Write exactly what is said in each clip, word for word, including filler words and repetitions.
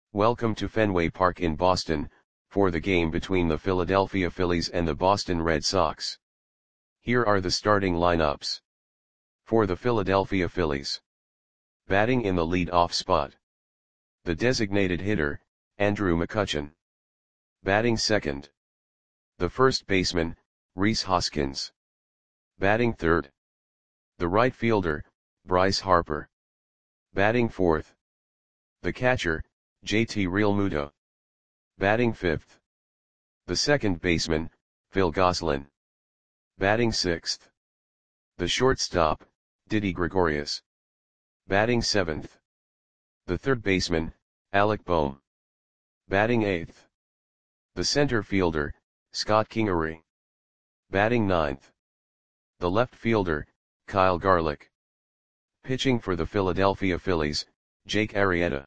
Welcome to Fenway Park in Boston, for the game between the Philadelphia Phillies and the Boston Red Sox. Here are the starting lineups. For the Philadelphia Phillies. Batting in the lead-off spot. The designated hitter, Andrew McCutchen. Batting second. The first baseman, Rhys Hoskins. Batting third. The right fielder, Bryce Harper. Batting fourth. The catcher, J T Realmuto. Batting fifth. The second baseman, Phil Gosselin. Batting sixth. The shortstop, Didi Gregorius. Batting seventh. The third baseman, Alec Bohm. Batting eighth. The center fielder, Scott Kingery. Batting ninth. The left fielder, Kyle Garlick. Pitching for the Philadelphia Phillies, Jake Arrieta.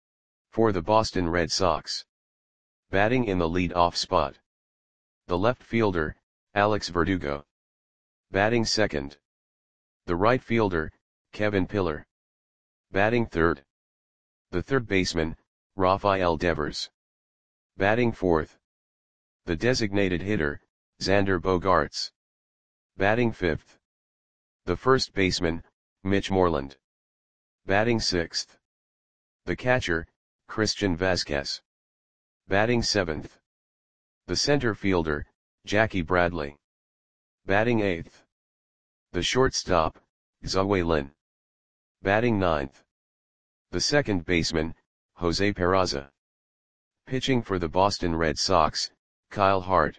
For the Boston Red Sox. Batting in the lead-off spot. The left fielder, Alex Verdugo. Batting second. The right fielder, Kevin Pillar. Batting third. The third baseman, Rafael Devers. Batting fourth. The designated hitter, Xander Bogaerts. Batting fifth. The first baseman, Mitch Moreland. Batting sixth. The catcher, Christian Vazquez. Batting seventh. The center fielder, Jackie Bradley. Batting eighth. The shortstop, Zhou Lin. Batting ninth. The second baseman, Jose Peraza. Pitching for the Boston Red Sox, Kyle Hart.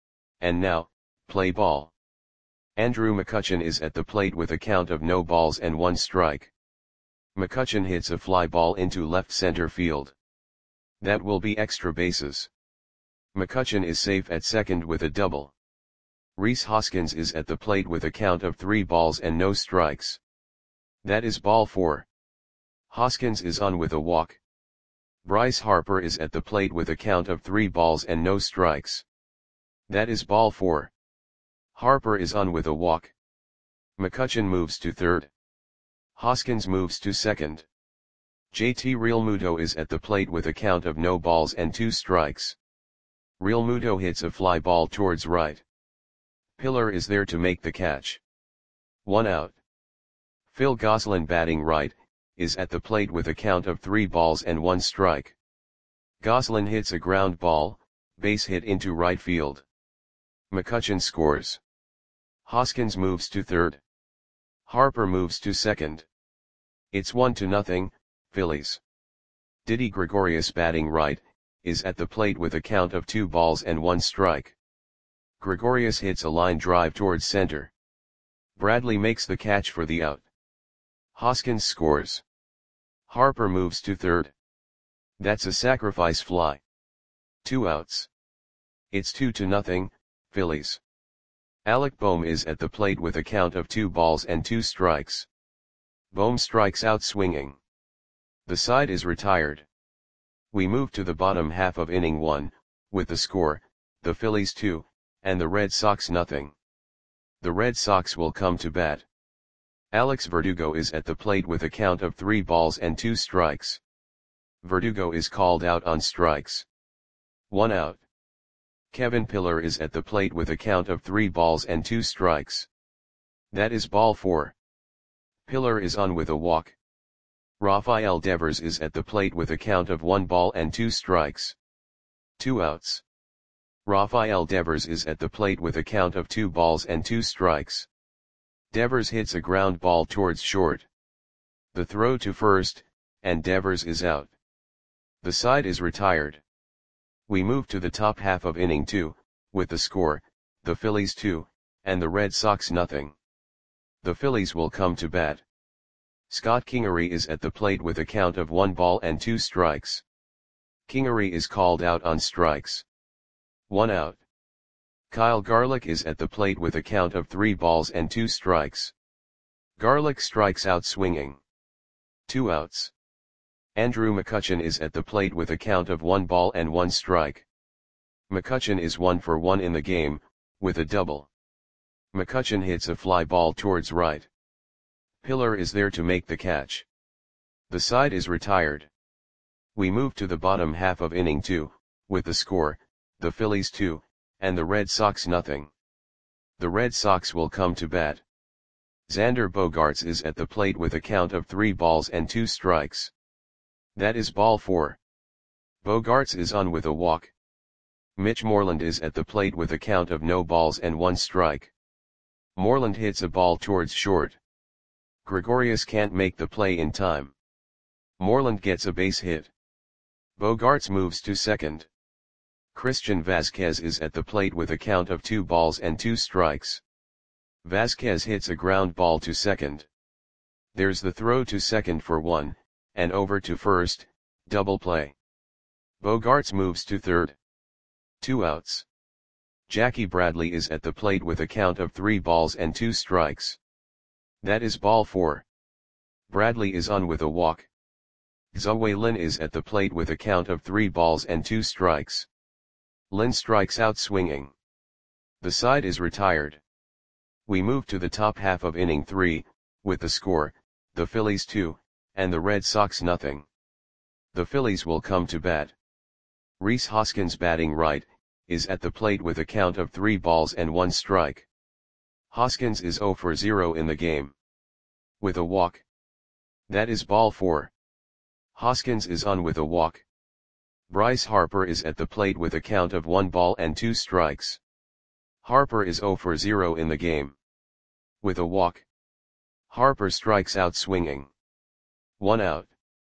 And now, play ball. Andrew McCutchen is at the plate with a count of no balls and one strike. McCutchen hits a fly ball into left center field. That will be extra bases. McCutchen is safe at second with a double. Rhys Hoskins is at the plate with a count of three balls and no strikes. That is ball four. Hoskins is on with a walk. Bryce Harper is at the plate with a count of three balls and no strikes. That is ball four. Harper is on with a walk. McCutchen moves to third. Hoskins moves to second. J T Realmuto is at the plate with a count of no balls and two strikes. Realmuto hits a fly ball towards right. Pillar is there to make the catch. One out. Phil Gosselin, batting right, is at the plate with a count of three balls and one strike. Gosselin hits a ground ball, base hit into right field. McCutchen scores. Hoskins moves to third. Harper moves to second. It's one to nothing, Phillies. Didi Gregorius, batting right, is at the plate with a count of two balls and one strike. Gregorius hits a line drive towards center. Bradley makes the catch for the out. Hoskins scores. Harper moves to third. That's a sacrifice fly. Two outs. It's two to nothing, Phillies. Alec Bohm is at the plate with a count of two balls and two strikes. Bohm strikes out swinging. The side is retired. We move to the bottom half of inning one, with the score, the Phillies two, and the Red Sox nothing. The Red Sox will come to bat. Alex Verdugo is at the plate with a count of three balls and two strikes. Verdugo is called out on strikes. One out. Kevin Pillar is at the plate with a count of three balls and two strikes. That is ball four. Pillar is on with a walk. Rafael Devers is at the plate with a count of one ball and two strikes. Two outs. Rafael Devers is at the plate with a count of two balls and two strikes. Devers hits a ground ball towards short. The throw to first, and Devers is out. The side is retired. We move to the top half of inning two, with the score, the Phillies two, and the Red Sox nothing. The Phillies will come to bat. Scott Kingery is at the plate with a count of one ball and two strikes. Kingery is called out on strikes. One out. Kyle Garlick is at the plate with a count of three balls and two strikes. Garlick strikes out swinging. Two outs. Andrew McCutchen is at the plate with a count of one ball and one strike. McCutchen is one for one in the game, with a double. McCutchen hits a fly ball towards right. Pillar is there to make the catch. The side is retired. We move to the bottom half of inning two, with the score, the Phillies two, and the Red Sox nothing. The Red Sox will come to bat. Xander Bogaerts is at the plate with a count of three balls and two strikes. That is ball four. Bogaerts is on with a walk. Mitch Moreland is at the plate with a count of no balls and one strike. Moreland hits a ball towards short. Gregorius can't make the play in time. Moreland gets a base hit. Bogaerts moves to second. Christian Vazquez is at the plate with a count of two balls and two strikes. Vazquez hits a ground ball to second. There's the throw to second for one, and over to first, double play. Bogaerts moves to third. Two outs. Jackie Bradley is at the plate with a count of three balls and two strikes. That is ball four. Bradley is on with a walk. Zhou Lin is at the plate with a count of three balls and two strikes. Lin strikes out swinging. The side is retired. We move to the top half of inning three, with the score, the Phillies two, and the Red Sox nothing. The Phillies will come to bat. Rhys Hoskins, batting right, is at the plate with a count of three balls and one strike. Hoskins is zero for zero in the game. With a walk. That is ball four. Hoskins is on with a walk. Bryce Harper is at the plate with a count of one ball and two strikes. Harper is zero for zero in the game. With a walk. Harper strikes out swinging. One out.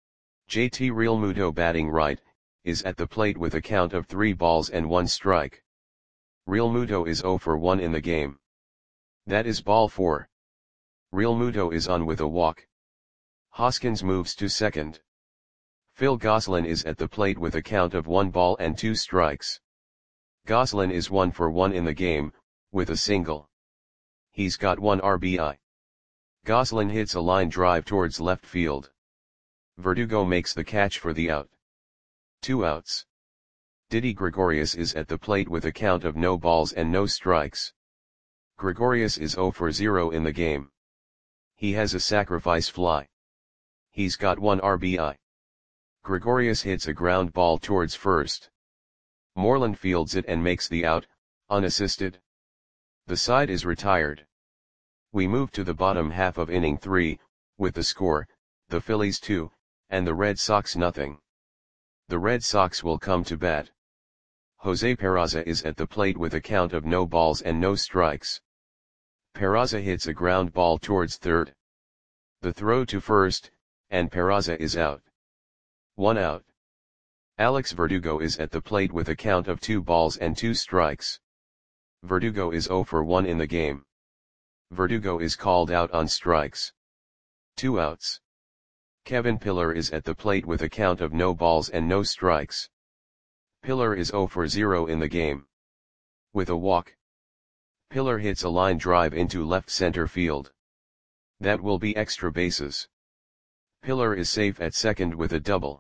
J T Realmuto, batting right, is at the plate with a count of three balls and one strike. Realmuto is zero for one in the game. That is ball four. Realmuto is on with a walk. Hoskins moves to second. Phil Gosselin is at the plate with a count of one ball and two strikes. Gosselin is one for one in the game, with a single. He's got one R B I. Gosselin hits a line drive towards left field. Verdugo makes the catch for the out. Two outs. Didi Gregorius is at the plate with a count of no balls and no strikes. Gregorius is zero for zero in the game. He has a sacrifice fly. He's got one R B I. Gregorius hits a ground ball towards first. Moreland fields it and makes the out, unassisted. The side is retired. We move to the bottom half of inning three, with the score, the Phillies two, and the Red Sox nothing. The Red Sox will come to bat. Jose Peraza is at the plate with a count of no balls and no strikes. Peraza hits a ground ball towards third. The throw to first, and Peraza is out. One out. Alex Verdugo is at the plate with a count of two balls and two strikes. Verdugo is zero for one in the game. Verdugo is called out on strikes. Two outs. Kevin Pillar is at the plate with a count of no balls and no strikes. Pillar is zero for zero in the game. With a walk. Pillar hits a line drive into left center field. That will be extra bases. Pillar is safe at second with a double.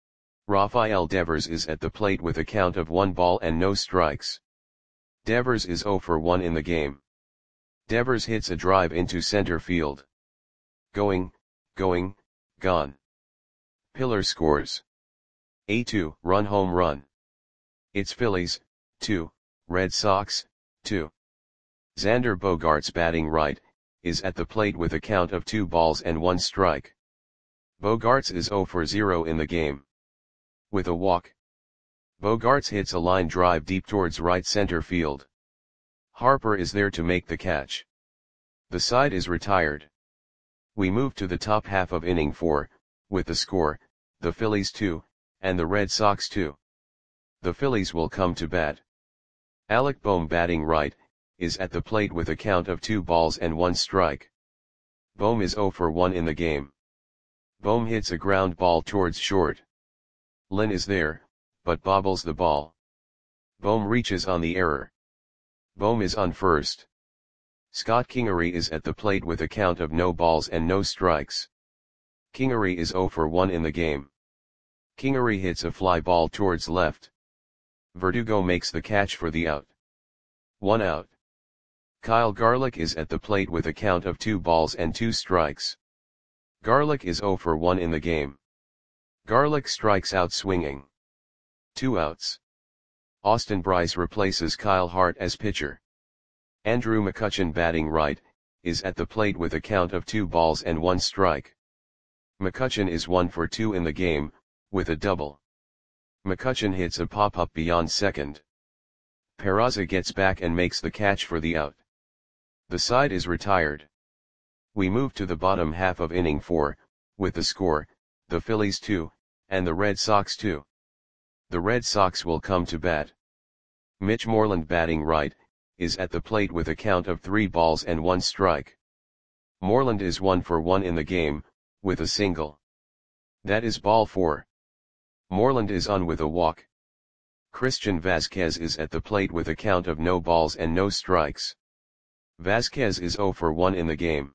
Rafael Devers is at the plate with a count of one ball and no strikes. Devers is zero for one in the game. Devers hits a drive into center field. Going, going, gone. Pillar scores. A two run home run. It's Phillies, two, Red Sox, two. Xander Bogaerts, batting right, is at the plate with a count of two balls and one strike. Bogaerts is zero for zero in the game. With a walk. Bogaerts hits a line drive deep towards right center field. Harper is there to make the catch. The side is retired. We move to the top half of inning four, with the score, the Phillies two, and the Red Sox two. The Phillies will come to bat. Alec Bohm, batting right, is at the plate with a count of two balls and one strike. Bohm is zero for one in the game. Bohm hits a ground ball towards short. Lin is there, but bobbles the ball. Bohm reaches on the error. Bohm is on first. Scott Kingery is at the plate with a count of no balls and no strikes. Kingery is zero for one in the game. Kingery hits a fly ball towards left. Verdugo makes the catch for the out. One out. Kyle Garlick is at the plate with a count of two balls and two strikes. Garlick is zero for one in the game. Garlick strikes out swinging. Two outs. Austin Brice replaces Kyle Hart as pitcher. Andrew McCutchen batting right, is at the plate with a count of two balls and one strike. McCutchen is one for two in the game, with a double. McCutchen hits a pop-up beyond second. Peraza gets back and makes the catch for the out. The side is retired. We move to the bottom half of inning four, with the score, the Phillies two, and the Red Sox two. The Red Sox will come to bat. Mitch Moreland batting right, is at the plate with a count of three balls and one strike. Moreland is one for one in the game, with a single. That is ball four. Moreland is on with a walk. Christian Vazquez is at the plate with a count of no balls and no strikes. Vazquez is zero for one in the game.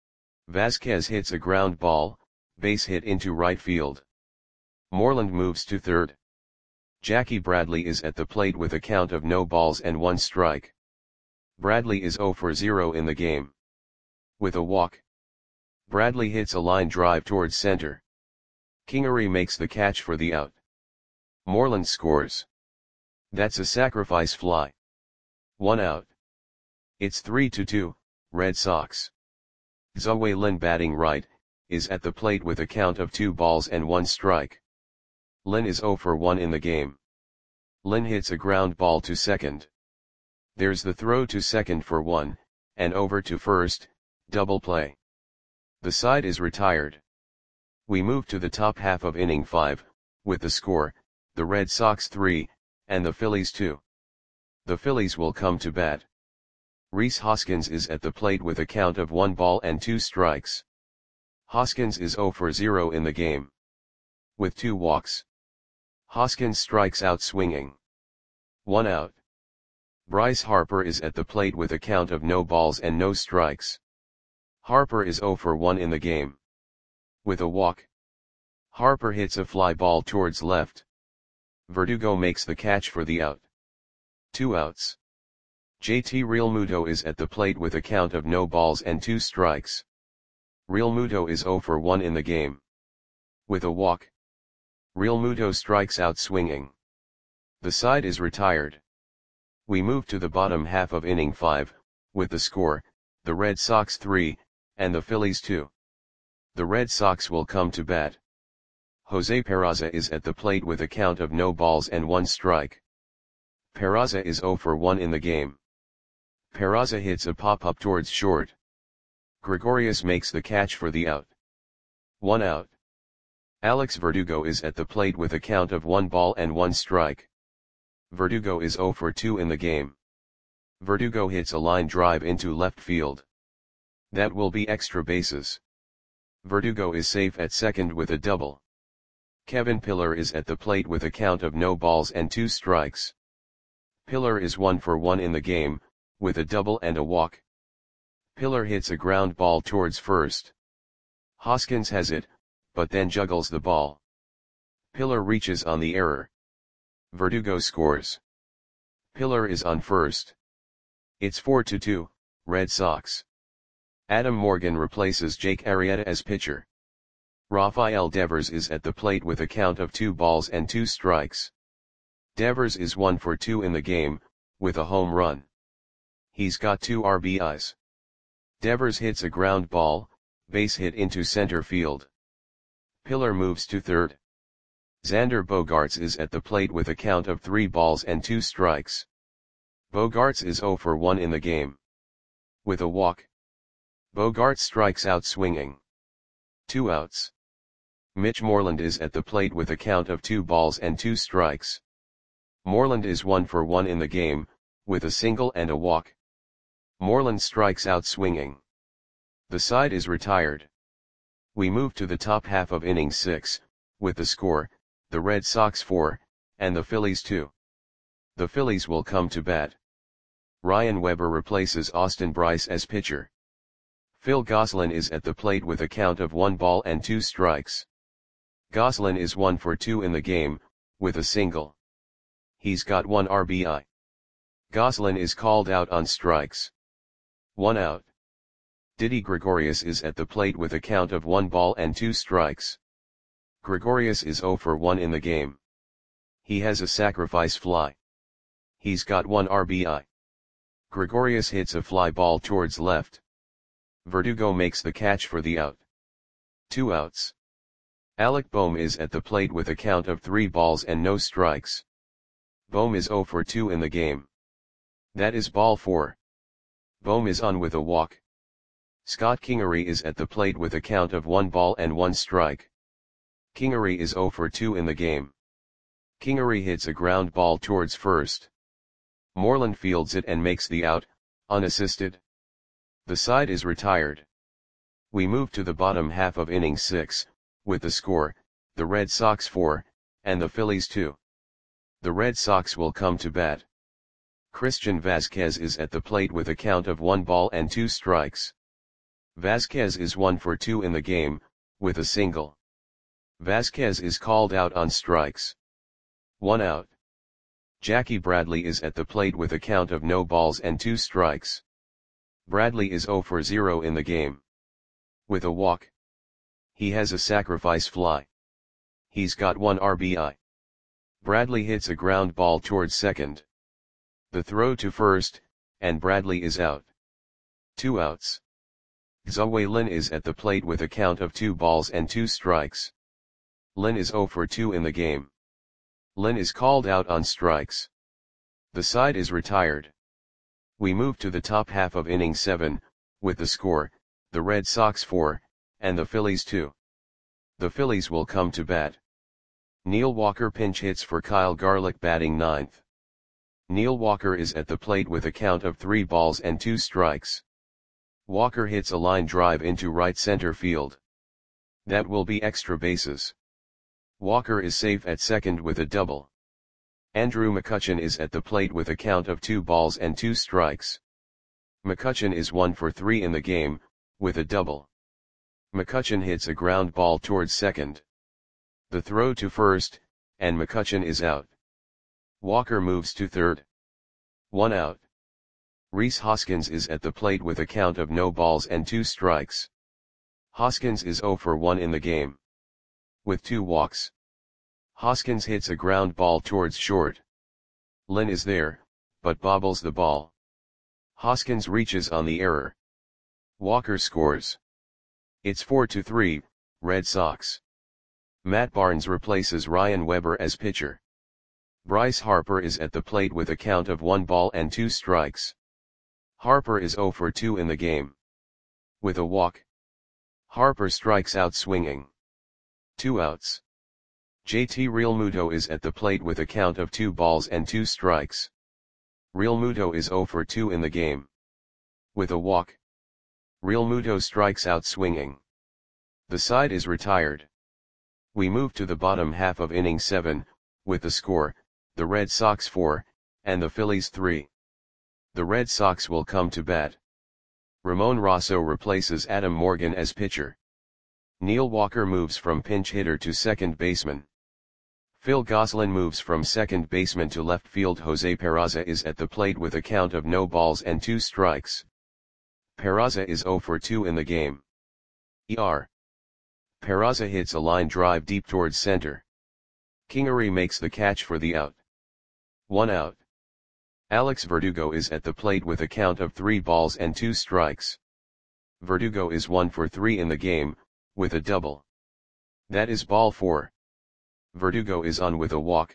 Vazquez hits a ground ball, base hit into right field. Moreland moves to third. Jackie Bradley is at the plate with a count of no balls and one strike. Bradley is zero for zero in the game. With a walk. Bradley hits a line drive towards center. Kingery makes the catch for the out. Moreland scores. That's a sacrifice fly. One out. It's three to two, Red Sox. Zhou Lin batting right, is at the plate with a count of two balls and one strike. Lin is zero for one in the game. Lin hits a ground ball to second. There's the throw to second for one, and over to first, double play. The side is retired. We move to the top half of inning five, with the score, the Red Sox three, and the Phillies two. The Phillies will come to bat. Rhys Hoskins is at the plate with a count of one ball and two strikes. Hoskins is zero for zero in the game. With two walks. Hoskins strikes out swinging. One out. Bryce Harper is at the plate with a count of no balls and no strikes. Harper is zero for one in the game. With a walk. Harper hits a fly ball towards left. Verdugo makes the catch for the out. Two outs. J T Realmuto is at the plate with a count of no balls and two strikes. Realmuto is zero for one in the game. With a walk. Realmuto strikes out swinging. The side is retired. We move to the bottom half of inning five, with the score, the Red Sox three, and the Phillies two. The Red Sox will come to bat. Jose Peraza is at the plate with a count of no balls and one strike. Peraza is zero for one in the game. Peraza hits a pop-up towards short. Gregorius makes the catch for the out. One out. Alex Verdugo is at the plate with a count of one ball and one strike. Verdugo is zero for two in the game. Verdugo hits a line drive into left field. That will be extra bases. Verdugo is safe at second with a double. Kevin Pillar is at the plate with a count of no balls and two strikes. Pillar is one for one in the game, with a double and a walk. Pillar hits a ground ball towards first. Hoskins has it, but then juggles the ball. Pillar reaches on the error. Verdugo scores. Pillar is on first. It's four to two, Red Sox. Adam Morgan replaces Jake Arrieta as pitcher. Rafael Devers is at the plate with a count of two balls and two strikes. Devers is one for two in the game, with a home run. He's got two R B Is. Devers hits a ground ball, base hit into center field. Pillar moves to third. Xander Bogaerts is at the plate with a count of three balls and two strikes. Bogaerts is zero for one in the game. With a walk. Bogaerts strikes out swinging. Two outs. Mitch Moreland is at the plate with a count of two balls and two strikes. Moreland is one for one in the game, with a single and a walk. Moreland strikes out swinging. The side is retired. We move to the top half of inning six, with the score, the Red Sox four, and the Phillies two. The Phillies will come to bat. Ryan Weber replaces Austin Brice as pitcher. Phil Gosselin is at the plate with a count of one ball and two strikes. Gosselin is one for two in the game, with a single. He's got one R B I. Gosselin is called out on strikes. One out. Didi Gregorius is at the plate with a count of one ball and two strikes. Gregorius is zero for one in the game. He has a sacrifice fly. He's got one R B I. Gregorius hits a fly ball towards left. Verdugo makes the catch for the out. Two outs. Alec Bohm is at the plate with a count of three balls and no strikes. Bohm is zero for two in the game. That is ball four. Bohm is on with a walk. Scott Kingery is at the plate with a count of one ball and one strike. Kingery is zero for two in the game. Kingery hits a ground ball towards first. Moreland fields it and makes the out, unassisted. The side is retired. We move to the bottom half of inning six, with the score, the Red Sox four, and the Phillies two. The Red Sox will come to bat. Christian Vazquez is at the plate with a count of one ball and two strikes. Vazquez is one for two in the game, with a single. Vazquez is called out on strikes. One out. Jackie Bradley is at the plate with a count of no balls and two strikes. Bradley is zero for zero in the game. With a walk. He has a sacrifice fly. He's got one R B I. Bradley hits a ground ball towards second. The throw to first, and Bradley is out. Two outs. Xue Lin is at the plate with a count of two balls and two strikes. Lin is zero for two in the game. Lin is called out on strikes. The side is retired. We move to the top half of inning seven, with the score, the Red Sox four, and the Phillies two. The Phillies will come to bat. Neil Walker pinch hits for Kyle Garlick batting ninth. Neil Walker is at the plate with a count of three balls and two strikes. Walker hits a line drive into right center field. That will be extra bases. Walker is safe at second with a double. Andrew McCutchen is at the plate with a count of two balls and two strikes. McCutchen is one for three in the game, with a double. McCutchen hits a ground ball towards second. The throw to first, and McCutchen is out. Walker moves to third. One out. Rhys Hoskins is at the plate with a count of no balls and two strikes. Hoskins is zero for one in the game. With two walks. Hoskins hits a ground ball towards short. Lin is there, but bobbles the ball. Hoskins reaches on the error. Walker scores. It's four to three, Red Sox. Matt Barnes replaces Ryan Weber as pitcher. Bryce Harper is at the plate with a count of one ball and two strikes. Harper is zero for two in the game. With a walk. Harper strikes out swinging. Two outs. J T Realmuto is at the plate with a count of two balls and two strikes. Realmuto is zero for two in the game. With a walk. Realmuto strikes out swinging. The side is retired. We move to the bottom half of inning seven, with the score, the Red Sox four, and the Phillies three. The Red Sox will come to bat. Ramon Rosso replaces Adam Morgan as pitcher. Neil Walker moves from pinch hitter to second baseman. Phil Gosselin moves from second baseman to left field. Jose Peraza is at the plate with a count of no balls and two strikes. Peraza is zero for two in the game. E R. Peraza hits a line drive deep towards center. Kingery makes the catch for the out. One out. Alex Verdugo is at the plate with a count of three balls and two strikes. Verdugo is one for three in the game, with a double. That is ball four. Verdugo is on with a walk.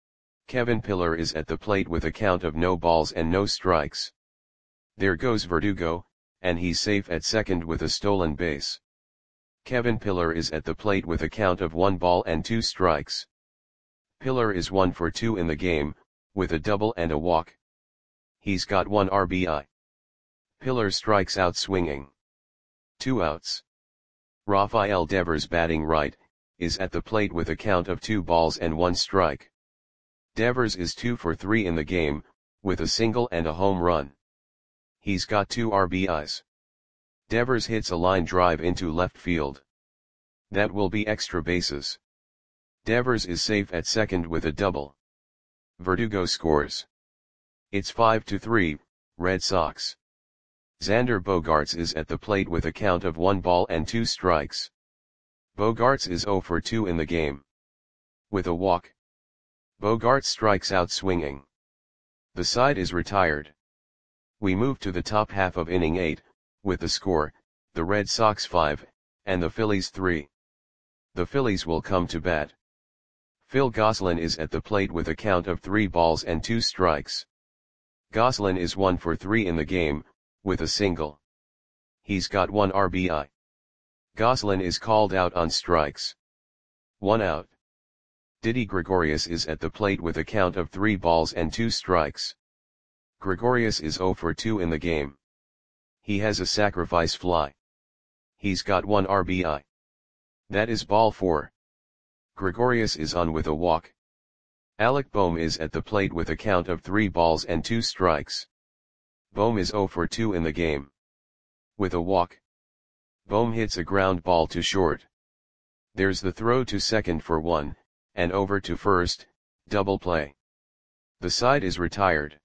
Kevin Pillar is at the plate with a count of no balls and no strikes. There goes Verdugo, and he's safe at second with a stolen base. Kevin Pillar is at the plate with a count of one ball and two strikes. Pillar is one for two in the game, with a double and a walk. He's got one R B I. Pillar strikes out swinging. Two outs. Rafael Devers batting right, is at the plate with a count of two balls and one strike. Devers is two for three in the game, with a single and a home run. He's got two R B Is. Devers hits a line drive into left field. That will be extra bases. Devers is safe at second with a double. Verdugo scores. It's five to three, Red Sox. Xander Bogaerts is at the plate with a count of one ball and two strikes. Bogaerts is zero for two in the game. With a walk. Bogaerts strikes out swinging. The side is retired. We move to the top half of inning eight, with the score, the Red Sox five, and the Phillies three. The Phillies will come to bat. Phil Gosselin is at the plate with a count of three balls and two strikes. Gosselin is one for three in the game, with a single. He's got one R B I. Gosselin is called out on strikes. One out. Didi Gregorius is at the plate with a count of three balls and two strikes. Gregorius is zero for two in the game. He has a sacrifice fly. He's got one R B I. That is ball four. Gregorius is on with a walk. Alec Bohm is at the plate with a count of three balls and two strikes. Bohm is zero for two in the game. With a walk. Bohm hits a ground ball to short. There's the throw to second for one, and over to first, double play. The side is retired.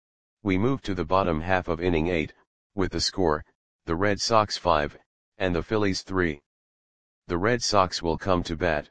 We move to the bottom half of inning eight, with the score, the Red Sox five, and the Phillies three. The Red Sox will come to bat.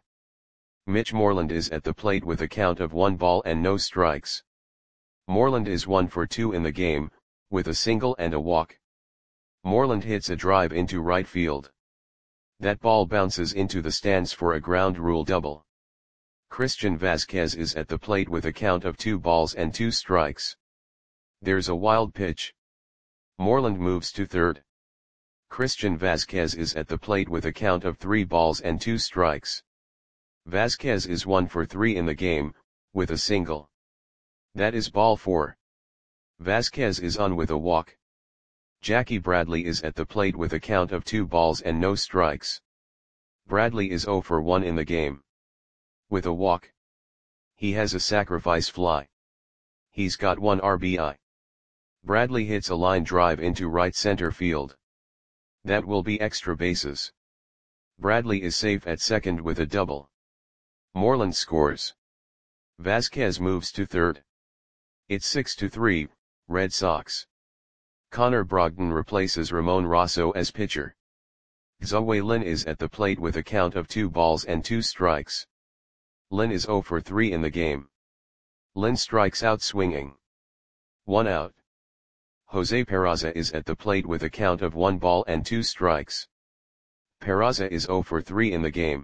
Mitch Moreland is at the plate with a count of one ball and no strikes. Moreland is one for two in the game, with a single and a walk. Moreland hits a drive into right field. That ball bounces into the stands for a ground rule double. Christian Vazquez is at the plate with a count of two balls and two strikes. There's a wild pitch. Moreland moves to third. Christian Vazquez is at the plate with a count of three balls and two strikes. Vazquez is one for three in the game, with a single. That is ball four. Vazquez is on with a walk. Jackie Bradley is at the plate with a count of two balls and no strikes. Bradley is zero for one in the game. With a walk. He has a sacrifice fly. He's got one R B I. Bradley hits a line drive into right center field. That will be extra bases. Bradley is safe at second with a double. Moreland scores. Vazquez moves to third. It's six to three, Red Sox. Connor Brogdon replaces Ramon Rosso as pitcher. Zoe Lin is at the plate with a count of two balls and two strikes. Lin is zero for three in the game. Lin strikes out swinging. One out. Jose Peraza is at the plate with a count of one ball and two strikes. Peraza is zero for three in the game.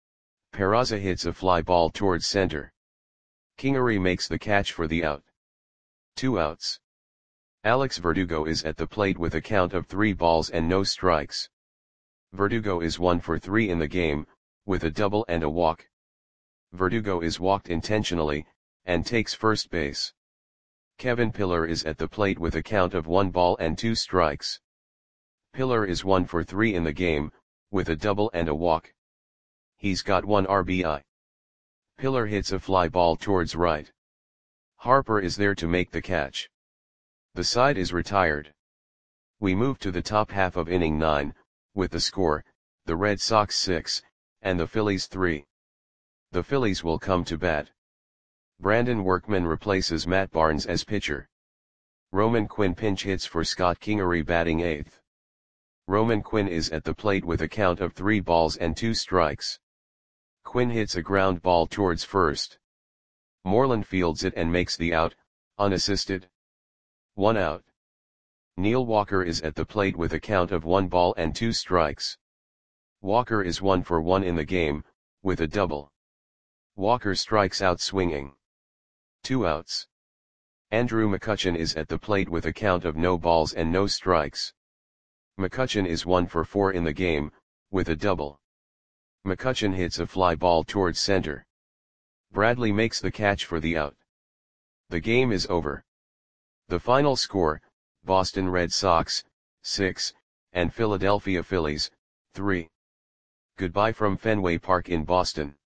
Peraza hits a fly ball towards center. Kingery makes the catch for the out. Two outs. Alex Verdugo is at the plate with a count of three balls and no strikes. Verdugo is one for three in the game, with a double and a walk. Verdugo is walked intentionally, and takes first base. Kevin Pillar is at the plate with a count of one ball and two strikes. Pillar is one for three in the game, with a double and a walk. He's got one R B I. Pillar hits a fly ball towards right. Harper is there to make the catch. The side is retired. We move to the top half of inning nine, with the score, the Red Sox six, and the Phillies three. The Phillies will come to bat. Brandon Workman replaces Matt Barnes as pitcher. Roman Quinn pinch hits for Scott Kingery batting eighth. Roman Quinn is at the plate with a count of three balls and two strikes. Quinn hits a ground ball towards first. Moreland fields it and makes the out, unassisted. One out. Neil Walker is at the plate with a count of one ball and two strikes. Walker is one for one in the game, with a double. Walker strikes out swinging. Two outs. Andrew McCutchen is at the plate with a count of no balls and no strikes. McCutchen is one for four in the game, with a double. McCutchen hits a fly ball towards center. Bradley makes the catch for the out. The game is over. The final score, Boston Red Sox, six, and Philadelphia Phillies, three. Goodbye from Fenway Park in Boston.